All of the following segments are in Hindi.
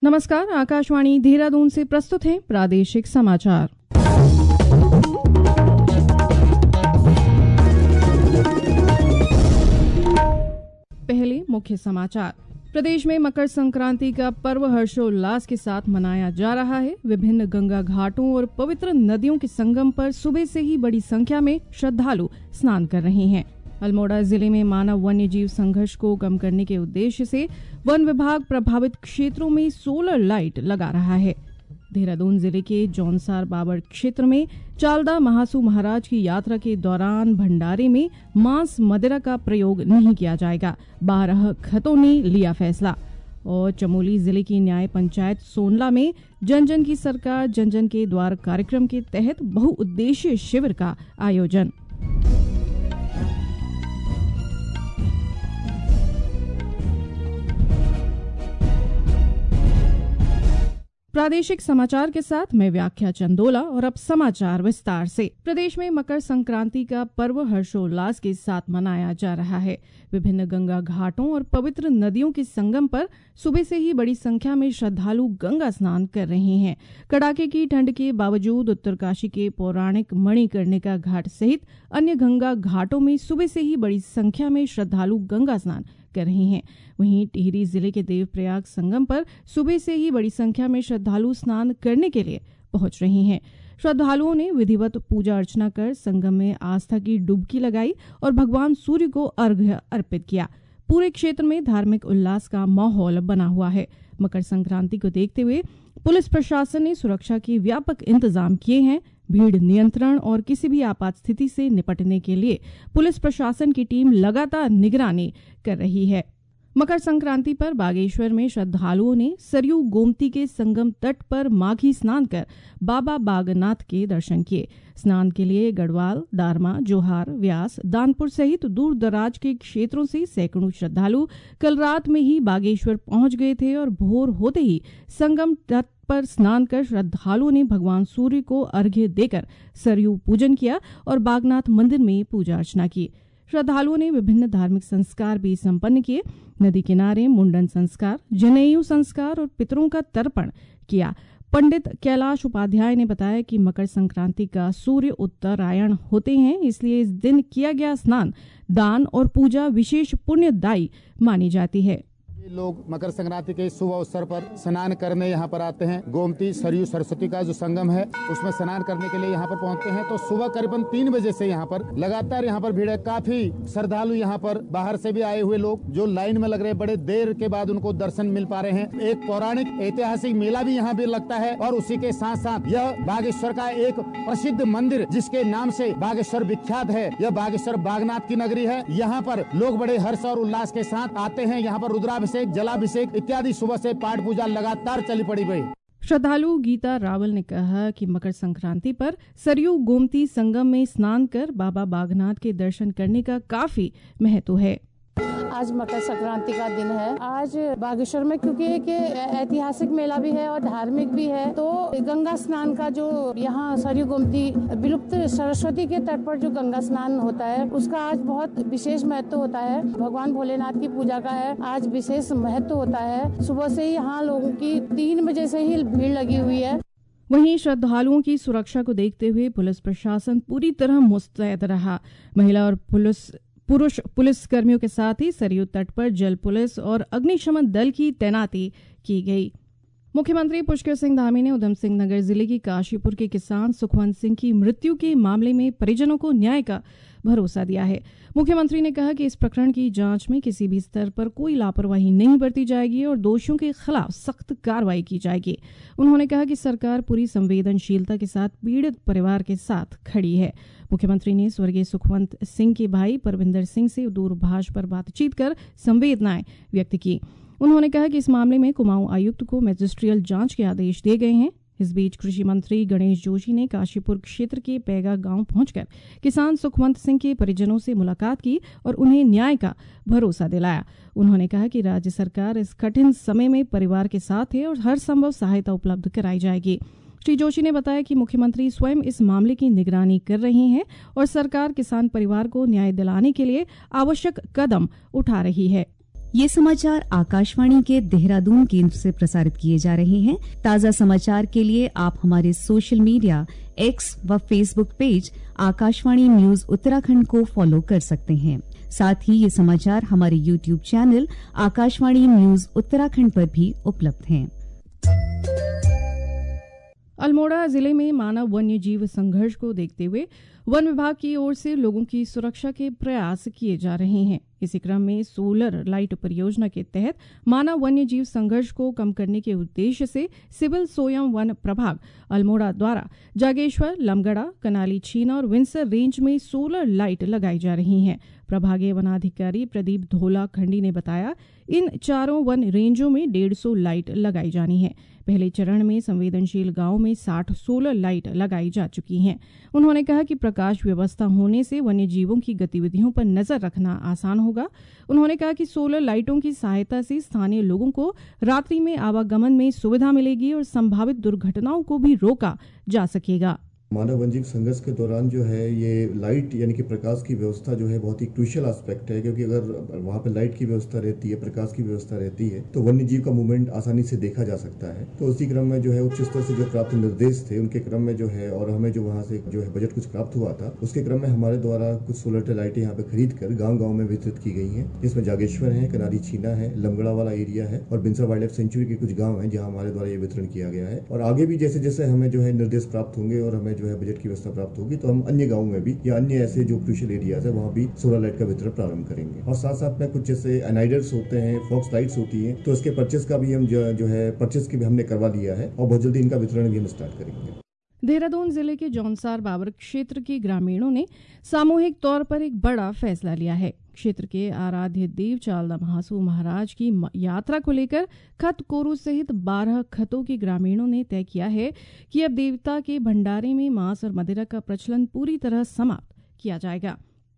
नमस्कार, आकाशवाणी देहरादून से प्रस्तुत हैं प्रादेशिक समाचार। पहले मुख्य समाचार। प्रदेश में मकर संक्रांति का पर्व हर्षोल्लास के साथ मनाया जा रहा है। विभिन्न गंगा घाटों और पवित्र नदियों के संगम पर सुबह से ही बड़ी संख्या में श्रद्धालु स्नान कर रहे हैं। अल्मोड़ा जिले में मानव वन्य जीव संघर्ष को कम करने के उद्देश्य से वन विभाग प्रभावित क्षेत्रों में सोलर लाइट लगा रहा है। देहरादून जिले के जौनसार बाबर क्षेत्र में चालदा महासू महाराज की यात्रा के दौरान भंडारे में मांस मदिरा का प्रयोग नहीं किया जाएगा। 12 खतों ने लिया फैसला। और चमोली जिले की न्याय पंचायत सोनला में जन जन की सरकार जन जन के द्वार कार्यक्रम के तहत बहुउद्देशीय शिविर का आयोजन। प्रादेशिक समाचार के साथ मैं व्याख्या चंदोला और अब समाचार विस्तार से। प्रदेश में मकर संक्रांति का पर्व हर्षोल्लास के साथ मनाया जा रहा है। विभिन्न गंगा घाटों और पवित्र नदियों के संगम पर सुबह से ही बड़ी संख्या में श्रद्धालु गंगा स्नान कर रहे हैं। कड़ाके की ठंड के बावजूद उत्तरकाशी के पौराणिक मणिकर्णिका घाट सहित अन्य गंगा घाटों में सुबह से ही बड़ी संख्या में श्रद्धालु गंगा स्नान कर रहे हैं। वहीं टिहरी जिले के देवप्रयाग संगम पर सुबह से ही बड़ी संख्या में श्रद्धालु स्नान करने के लिए पहुंच रहे हैं। श्रद्धालुओं ने विधिवत पूजा अर्चना कर संगम में आस्था की डुबकी लगाई और भगवान सूर्य को अर्घ्य अर्पित किया। पूरे क्षेत्र में धार्मिक उल्लास का माहौल बना हुआ है। मकर संक्रांति को देखते हुए पुलिस प्रशासन ने सुरक्षा के व्यापक इंतजाम किए हैं। भीड़ नियंत्रण और किसी भी आपात स्थिति से निपटने के लिए पुलिस प्रशासन की टीम लगातार निगरानी कर रही है। मकर संक्रांति पर बागेश्वर में श्रद्धालुओं ने सरयू गोमती के संगम तट पर माघी स्नान कर बाबा बागनाथ के दर्शन किए। स्नान के लिए गढ़वाल, दारमा, जोहार, व्यास, दानपुर सहित दूर दराज के क्षेत्रों से सैकड़ों श्रद्धालु कल रात में ही बागेश्वर पहुंच गए थे और भोर होते ही संगम तट पर स्नान कर श्रद्धालुओं ने भगवान सूर्य को अर्घ्य देकर सरयू पूजन किया और बागनाथ मंदिर में पूजा अर्चना की। श्रद्धालुओं ने विभिन्न धार्मिक संस्कार भी संपन्न किए। नदी किनारे मुंडन संस्कार, जनेयू संस्कार और पितरों का तर्पण किया। पंडित कैलाश उपाध्याय ने बताया कि मकर संक्रांति का सूर्य उत्तरायण होते हैं, इसलिए इस दिन किया गया स्नान, दान और पूजा विशेष पुण्यदायी मानी जाती है। लोग मकर संक्रांति के शुभ अवसर पर स्नान करने यहाँ पर आते हैं। गोमती सरयू सरस्वती का जो संगम है उसमें स्नान करने के लिए यहाँ पर पहुँचते हैं। तो सुबह करीबन 3 बजे से यहाँ पर लगातार यहाँ पर भीड़ है। काफी श्रद्धालु यहाँ पर बाहर से भी आए हुए लोग जो लाइन में लग रहे, बड़े देर के बाद उनको दर्शन मिल पा रहे हैं। एक पौराणिक ऐतिहासिक मेला भी यहाँ भी लगता है और उसी के साथ साथ यह बागेश्वर का एक प्रसिद्ध मंदिर जिसके नाम से बागेश्वर विख्यात है। यह बागेश्वर बागनाथ की नगरी है। यहाँ पर लोग बड़े हर्ष और उल्लास के साथ आते हैं। यहाँ पर रुद्राभिषेक, जलाभिषेक इत्यादि सुबह से पाठ पूजा लगातार चली पड़ी गई। श्रद्धालु गीता रावल ने कहा कि मकर संक्रांति पर सरयू गोमती संगम में स्नान कर बाबा बागनाथ के दर्शन करने का काफी महत्व है। आज मकर संक्रांति का दिन है। आज बागेश्वर में क्योंकि एक ऐतिहासिक मेला भी है और धार्मिक भी है, तो गंगा स्नान का जो यहाँ सरयू गोमती विलुप्त सरस्वती के तट पर जो गंगा स्नान होता है उसका आज बहुत विशेष महत्व होता है। भगवान भोलेनाथ की पूजा का है, आज विशेष महत्व होता है। सुबह से ही यहाँ लोगों की 3 बजे से ही भीड़ लगी हुई है। वहीं श्रद्धालुओं की सुरक्षा को देखते हुए पुलिस प्रशासन पूरी तरह मुस्तैद रहा। महिला और पुरुष पुलिस कर्मियों के साथ ही सरयू तट पर जल पुलिस और अग्निशमन दल की तैनाती की गई। मुख्यमंत्री पुष्कर सिंह धामी ने उधम सिंह नगर जिले की काशीपुर के किसान सुखवंत सिंह की मृत्यु के मामले में परिजनों को न्याय का भरोसा दिया है। मुख्यमंत्री ने कहा कि इस प्रकरण की जांच में किसी भी स्तर पर कोई लापरवाही नहीं बरती जाएगी और दोषियों के खिलाफ सख्त कार्रवाई की जाएगी। उन्होंने कहा कि सरकार पूरी संवेदनशीलता के साथ पीड़ित परिवार के साथ खड़ी है। मुख्यमंत्री ने स्वर्गीय सुखवंत सिंह के भाई परविंदर सिंह से दूरभाष पर बातचीत कर संवेदनाएं व्यक्त की। उन्होंने कहा कि इस मामले में कुमाऊं आयुक्त को मैजिस्ट्रियल जांच के आदेश दिए गए हैं। इस बीच कृषि मंत्री गणेश जोशी ने काशीपुर क्षेत्र के पैगा गांव पहुंचकर किसान सुखवंत सिंह के परिजनों से मुलाकात की और उन्हें न्याय का भरोसा दिलाया। उन्होंने कहा कि राज्य सरकार इस कठिन समय में परिवार के साथ है और हर संभव सहायता उपलब्ध कराई जाएगी। श्री जोशी ने बताया कि मुख्यमंत्री स्वयं इस मामले की निगरानी कर रहे हैं और सरकार किसान परिवार को न्याय दिलाने के लिए आवश्यक कदम उठा रही है। ये समाचार आकाशवाणी के देहरादून केंद्र से प्रसारित किए जा रहे हैं। ताज़ा समाचार के लिए आप हमारे सोशल मीडिया एक्स व Facebook page Akashvani news Uttarakhand को फॉलो कर सकते हैं। साथ ही ये समाचार हमारे YouTube channel Akashvani news Uttarakhand पर भी उपलब्ध हैं। अल्मोड़ा जिले में मानव वन्य जीव संघर्ष को देखते हुए वन विभाग की ओर से लोगों की सुरक्षा के प्रयास किए जा रहे हैं। इसी क्रम में सोलर लाइट परियोजना के तहत मानव वन्य जीव संघर्ष को कम करने के उद्देश्य से सिविल स्वयं वन प्रभाग अल्मोड़ा द्वारा जागेश्वर, लमगड़ा, कनाली छीना और विंसर रेंज में सोलर लाइट लगाई जा रही हैं। प्रभागीय वनाधिकारी प्रदीप धोला खंडी ने बताया, इन चारों वन रेंजों में 150 लाइट लगाई जानी है। पहले चरण में संवेदनशील गांवों में 60 सोलर लाइट लगाई जा चुकी हैं। उन्होंने कहा कि प्रकाश व्यवस्था होने से वन्य जीवों की गतिविधियों पर नजर रखना आसान होगा। उन्होंने कहा कि सोलर लाइटों की सहायता से स्थानीय लोगों को रात्रि में आवागमन में सुविधा मिलेगी और संभावित दुर्घटनाओं को भी रोका जा सकेगा। मानव वन्यजीव संघर्ष के दौरान जो है ये लाइट यानी कि प्रकाश की व्यवस्था जो है बहुत ही क्रूशियल एस्पेक्ट है, क्योंकि अगर वहाँ पे लाइट की व्यवस्था रहती है, प्रकाश की व्यवस्था रहती है, तो वन्यजीव का मूवमेंट आसानी से देखा जा सकता है। तो उसी क्रम में जो है उच्च स्तर से जो प्राप्त निर्देश थे उनके क्रम में जो है, और हमें जो वहाँ से जो है बजट कुछ प्राप्त हुआ था, उसके क्रम में हमारे द्वारा कुछ सोलर लाइटें यहाँ पे खरीद कर गाँव में वितरित की गई है, जिसमें जागेश्वर है, कनाली छीना है, लमगड़ा वाला एरिया है और बिंसर वाइल्ड लाइफ सेंचुरी के कुछ गाँव है जहाँ हमारे द्वारा ये वितरण किया गया है। और आगे भी जैसे जैसे हमें जो है निर्देश प्राप्त होंगे और हमें जो है बजट की व्यवस्था प्राप्त होगी तो हम अन्य गाँव में भी या अन्य ऐसे जो क्रूशियल एरियाज है वहाँ भी सोलर लाइट का वितरण प्रारंभ करेंगे। और साथ साथ में कुछ जैसे एनाइडर्स होते हैं, फॉक्स लाइट्स होती हैं, तो इसके परचेस का भी हम जो है परचेस की भी हमने करवा लिया है और बहुत जल्दी इनका वितरण भी हम स्टार्ट करेंगे। देहरादून जिले के जौनसार बाबर क्षेत्र के ग्रामीणों ने सामूहिक तौर पर एक बड़ा फैसला लिया है। क्षेत्र के आराध्य देव चालदा महासू महाराज की यात्रा को लेकर खत कोरू सहित 12 खतों के ग्रामीणों ने तय किया है कि अब देवता के भंडारे में मांस और मदिरा का प्रचलन पूरी तरह समाप्त किया जाएगा।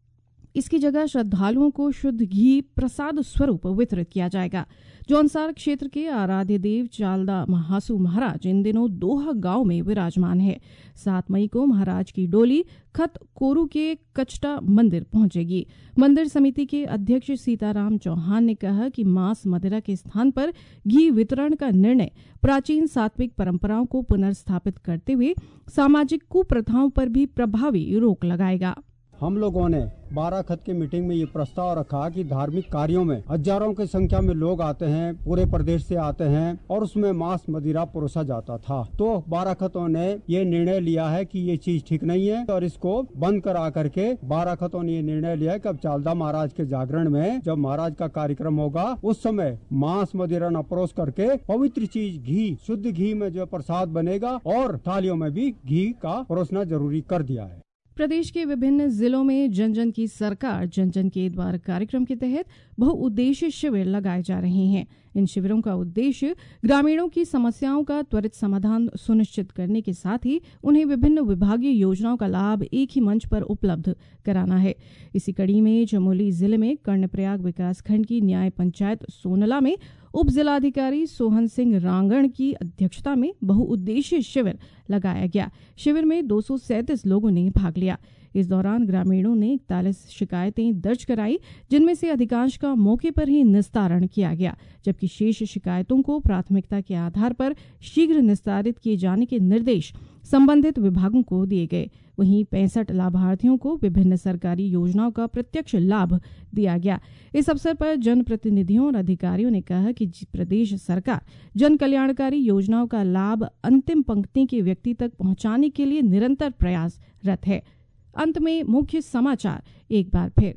इसकी जगह श्रद्धालुओं को शुद्ध घी प्रसाद स्वरूप वितरित किया जाएगा। जौनसार क्षेत्र के आराध्य देव चालदा महासू महाराज इन दिनों दोहा गांव में विराजमान है। 7 मई को महाराज की डोली खत कोरू के कचटा मंदिर पहुंचेगी। मंदिर समिति के अध्यक्ष सीताराम चौहान ने कहा कि मांस मदिरा के स्थान पर घी वितरण का निर्णय प्राचीन सात्विक परंपराओं को पुनर्स्थापित करते हुए सामाजिक कुप्रथाओं पर भी प्रभावी रोक लगाएगा। हम लोगों ने 12 खत की मीटिंग में ये प्रस्ताव रखा कि धार्मिक कार्यों में हजारों की संख्या में लोग आते हैं, पूरे प्रदेश से आते हैं और उसमें मांस मदिरा परोसा जाता था। तो 12 खतों ने ये निर्णय लिया है कि ये चीज ठीक नहीं है और इसको बंद करा करके 12 खतों ने ये निर्णय लिया है कि अब चालदा महाराज के जागरण में जब महाराज का कार्यक्रम होगा उस समय मांस मदिरा न परोस करके पवित्र चीज घी, शुद्ध घी में जो प्रसाद बनेगा और थालियों में भी घी का परोसना जरूरी कर दिया है। प्रदेश के विभिन्न जिलों में जन जन की सरकार जन जन के द्वार कार्यक्रम के तहत बहुउद्देशीय शिविर लगाए जा रहे हैं। इन शिविरों का उद्देश्य ग्रामीणों की समस्याओं का त्वरित समाधान सुनिश्चित करने के साथ ही उन्हें विभिन्न विभागीय योजनाओं का लाभ एक ही मंच पर उपलब्ध कराना है। इसी कड़ी में चमोली जिले में कर्णप्रयाग विकासखंड की न्याय पंचायत सोनला में उप जिलाधिकारी सोहन सिंह रांगण की अध्यक्षता में बहुउद्देशीय शिविर लगाया गया। शिविर में 237 लोगों ने भाग लिया। इस दौरान ग्रामीणों ने 41 शिकायतें दर्ज कराई, जिनमें से अधिकांश का मौके पर ही निस्तारण किया गया, जबकि शेष शिकायतों को प्राथमिकता के आधार पर शीघ्र निस्तारित किए जाने के निर्देश संबंधित विभागों को दिए गए। वहीं 65 लाभार्थियों को विभिन्न सरकारी योजनाओं का प्रत्यक्ष लाभ दिया गया। इस अवसर पर जनप्रतिनिधियों और अधिकारियों ने कहा कि प्रदेश सरकार जन कल्याणकारी योजनाओं का लाभ अंतिम पंक्ति के व्यक्ति तक पहुंचाने के लिए निरंतर प्रयासरत है। अंत में मुख्य समाचार एक बार फिर।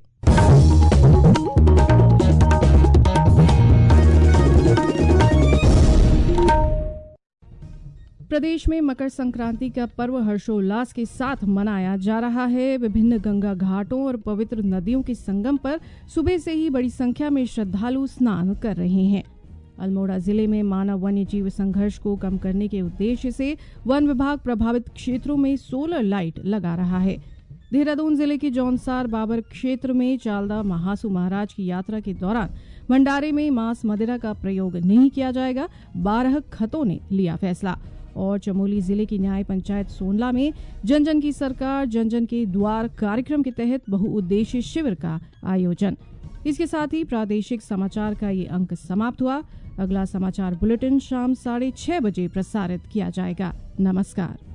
प्रदेश में मकर संक्रांति का पर्व हर्षोल्लास के साथ मनाया जा रहा है। विभिन्न गंगा घाटों और पवित्र नदियों के संगम पर सुबह से ही बड़ी संख्या में श्रद्धालु स्नान कर रहे हैं। अल्मोड़ा जिले में मानव वन्य जीव संघर्ष को कम करने के उद्देश्य से वन विभाग प्रभावित क्षेत्रों में सोलर लाइट लगा रहा है। देहरादून जिले के जौनसार बाबर क्षेत्र में चालदा महासू महाराज की यात्रा के दौरान भंडारे में मांस मदिरा का प्रयोग नहीं किया जाएगा। 12 खतों ने लिया फैसला। और चमोली जिले की न्याय पंचायत सोनला में जन जन की सरकार जन जन के द्वार कार्यक्रम के तहत बहुउद्देशीय शिविर का आयोजन। इसके साथ ही प्रादेशिक समाचार का ये अंक समाप्त हुआ। अगला समाचार बुलेटिन शाम 6:30 बजे प्रसारित किया जाएगा। नमस्कार।